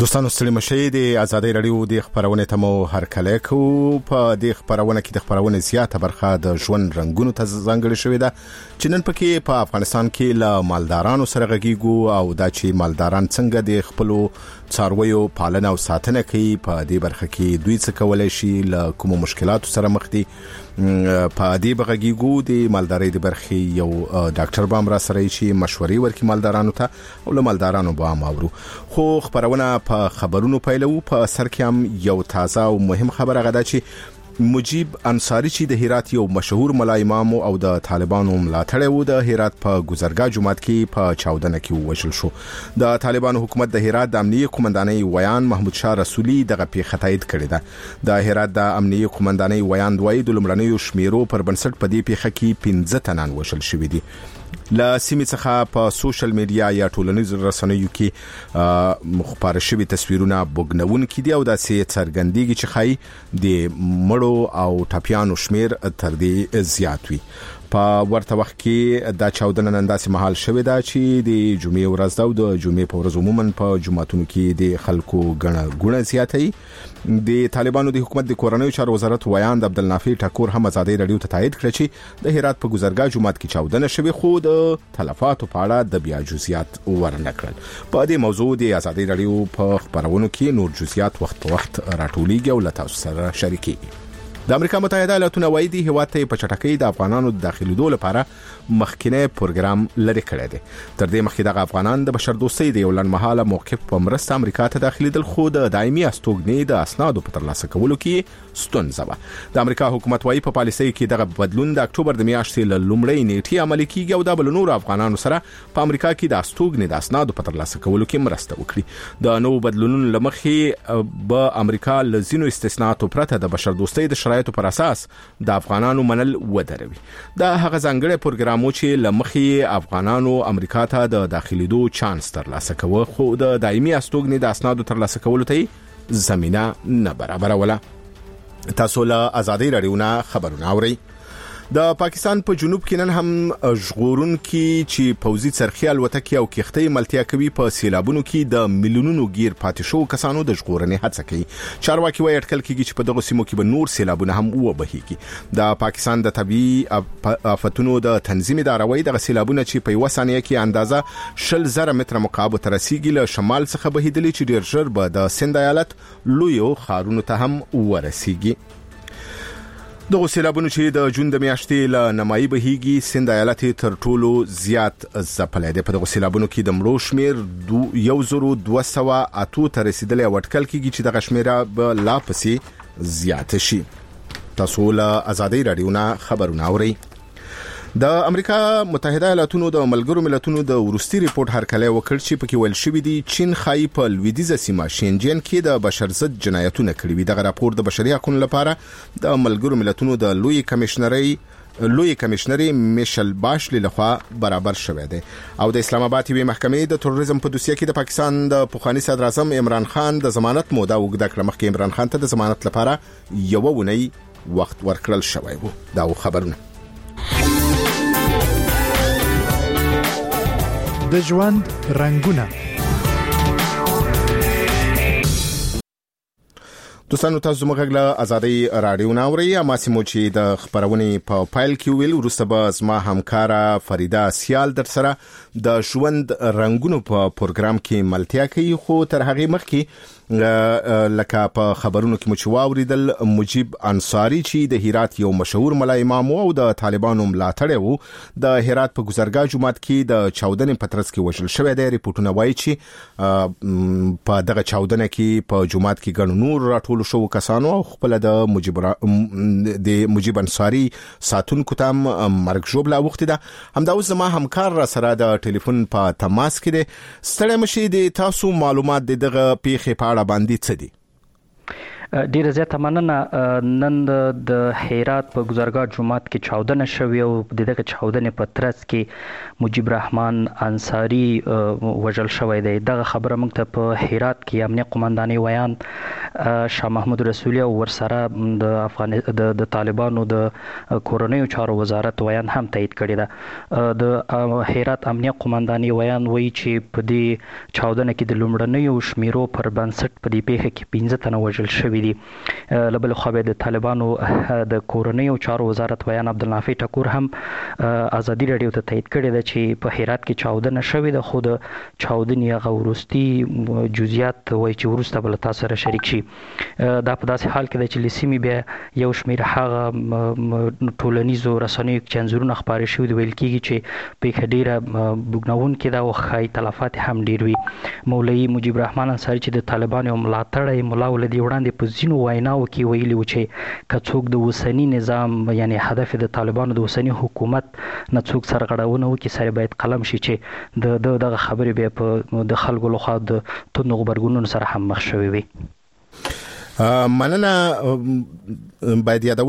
دوستانو ستړي مشي د ازادي رادیو د خبرونه ته مو هرکله کو په د خبرونه کې د خبرونه زیاته برخه د ژوند رنگونو ته ځانګړې شوې ده چې نن پکې په افغانستان کې له مالدارانو سره غږیږو او دا چې مالداران څنګه د خپل څارویو پالنه او ساتنه کوي په دې برخه کې دوی څه کولای شي له کوم مشکلاتو سره مخ دي په دې بغږیږو د مالدارۍ د برخې یو ډاکټر بام را سره چې مشورې ورکړي مالدارانو ته او له مالدارانو به امرو خو خبرونه په خبرونو پیلو په سر کې هم یو تازه او مهم خبره غدا چې مجيب انصاری چې د هرات یو مشهور ملا امام او د طالبانو ملاتړی و د هرات په گذرګاه جمعات کې په چاودنه کې وژل شو د طالبانو حکومت د هرات د امنیه قومندانۍ ویان محمود شاه رسولي دغه پیښه تایید کړې ده د هرات د امنیه قومندانۍ ویان دوی د لمړنیو شمیرو پر بنسټ په دې پیښه کې 15 تنان وژل شوي دي لا سیمې څخه په سوشل میډیا یا ټولنیزو رسنیو کې مخبر شوي تصویرونه بوګنون کې دي او د څرګندېږي چې خای د مړو او ټاپیانو شمیر تر دې زیات وي په ورته وخت کې دا چاودنه نن داسې محل شوې ده چې د جمعې ورځ ده او د جمعې په ورځ عموما په جمعتونو کې د خلکو ګڼه زیاتې د طالبانو د حکومت د کورنیو چارو وزارت ویان د عبدالنافع ټاکور هم ازادي رادیو ته تایید کړ چې د هرات په گذرګاه جمعات کې چاودنه شوې خو د تلفاتو په اړه د بیا جزئیات ورنکړل په دې موضوع د ازادي رادیو په خبرونو کې نور جزئیات وخت په وخت راټولېږي او له تاسو سره شریکي د امریکا متحده ایالاتونو وایي د هیواد ته په چټکۍ د افغانانو د داخليدو لپاره مخکینه پروګرام لري کړی دی تر دې مخکې د افغانان د بشردوستۍ د یو لنډمهاله موقف په مرسته امریکا ته داخليدل خو د دایمي استوګنې د اسنادو په ترلاسه کولو کې ستونزه وه د امریکا حکومت وایي په پالیسۍ کې دغه بدلون د اکتوبر د میاشتې له لومړۍ نیټې عملي کیږي او د بل نور افغانانو سره په امریکا کې د استوګنې د اسنادو په ترلاسه کولو کې مرسته وکړي د نو بدلونونو لمخې به امریکا لزینو استثناءات پرته د بشردوستۍ د شرایطو پر اساس د افغانانو منل ودروي دا هغه ځانګړي پروګرامو چې لمخې افغانانو امریکا ته د داخليدو چانس ترلاسه کوي خو د دایمي استوګنې د اسنادو ترلاسه کولو ته زمينه نه برابروله تاسو له ازادي رادیو نه خبرونه اورئ د پاکستان په جنوب کې نن هم ژغورون کې چې پوزي څرخي الوتکې او کښتۍ ملتیا کوي په سیلابونو کې د میلیونونو غیر پاتې شو کسانو د ژغورنې هڅه کوي چارواکي وایي اټکل کېږي چې په دغه سیمو کې به نور سیلابونه هم وبهيږي د پاکستان د طبي آفتونو د تنظیم اداره وایي د سیلابونو چې په یو ثانیه کې اندازه 100,000 متر مکعب ته رسیدي له شمال څخه بهیدلی چې ډیر ژر به د سند ایالت لویو خارونو ته هم ورسیږي دغه سیلابونو چې د جون د میاشتې له نمایي بهيږي سند ایالت تر ټولو زیات ځپلې ده په دغه سیلابونو کې د مړو شمیر 1208 ته رسیدلی او اټکل کېږي چې د شمیره به لا پسې زیات شي تاسو له ازادي رادیو نه خبرونه اورئ د امریکا متحده ایالاتونو د ملګرو ملتونو د ورستي ریپورت هرکله وکړ چې پکې ویل شوې دي چین خای په لویدیزه سیمه شینجین کې د بشر ضد جنایتونه کړي وي دغه راپور د بشري حقوقو لپاره د ملګرو ملتونو د لوی کمشنري میشل باشلی لخوا برابر شوی دی او د اسلام آباد یوې محکمې د تروریزم په دوسیه کې د پاکستان د پوخانی صدر اعظم عمران خان د ضمانت موده وګړه کړ مخکې عمران خان ته د ضمانت لپاره یو ونی وخت ورکړل شوی وو دا خبرونه د ژوند رنگونه دوستانو تاسو موږ له ازادي رادیو ناوړی اما سیمو چې د خبرونې په فایل کې ویل ورسته به زما همکارا فریدا سیال در سره د ژوند رنگونو په پروګرام کې ملتیا کوي خو تر هغه مخکې لکه په خبرونو کې مو واوریدل مجيب انصاری چې د هرات یو مشهور ملا امام او د طالبانو ملاتړی وو د هرات په گذرګاه جمعات کې د چاودنې پترس کې وژل شوی دی ریپورتونه وایي چې په دغه چاودنه کې په جمعات کې ګڼ نور راټول شو کسانو خپل د مجيب انصاری ساتونکو تام مرګ ژوبله وخت ده همدا اوس ما همکار را سره د ټلیفون په تماس کې دي ستړي مشي د تاسو معلومات دغه پیښې په اړه باندې څه دي ډیره زیاته مننه. نن د هرات په گذرګاه جمعات کې چاودنه شوې او د دغه چاودنې په ترڅ کې مجيب الرحمن انصاری وژل شوی دی. دغه خبره موږ ته په هرات کې امنیه قومندانۍ ویان شاه محمود رسولي او ورسره د طالبانو د کورنیو چارو وزارت ویان هم تایید کړی ده. د هرات امنیه قومندانۍ ویان وایي چې په دې چاودنه کې د لومړنیو شمیرو پر بنسټ په دې پیښه کې 15 تنه وژل شوي دي. لبل خو د طالبانو د کورنیو چارو وزارت ویان عبدالنافع ټکور هم ازادي رادیو ته تایید کړی دی چې په هرات کې چاودنه شوې ده، خو د چاودنې غورستي جزئیات وایي چې ورسته بل تاسو سره شریک شي. دا په داسې حال کې ده چې لسیمې بیا یو شمیر هغه ټولنیزو رسنیو چې انځورونه خپاره شوي دي ویل کېږي چې پیښه ډیره بوګناونکې ده او ښایي تلفات هم ډیر وي. مولوي مجيب الرحمن انصاری چې د طالبانو ملاتړی مولا ولدي وړاندې په ځینو ویناو کې ویلي و چې که څوک د اوسني نظام یعنی هدف د طالبانو د اوسني حکومت نه څوک سرغړونه وکړي سره باید قلم شي، چې دغه خبرې بیا په د خلکو لخوا د توندو غبرګونونو سره هم مخ شوي وي. مننه. باید یاد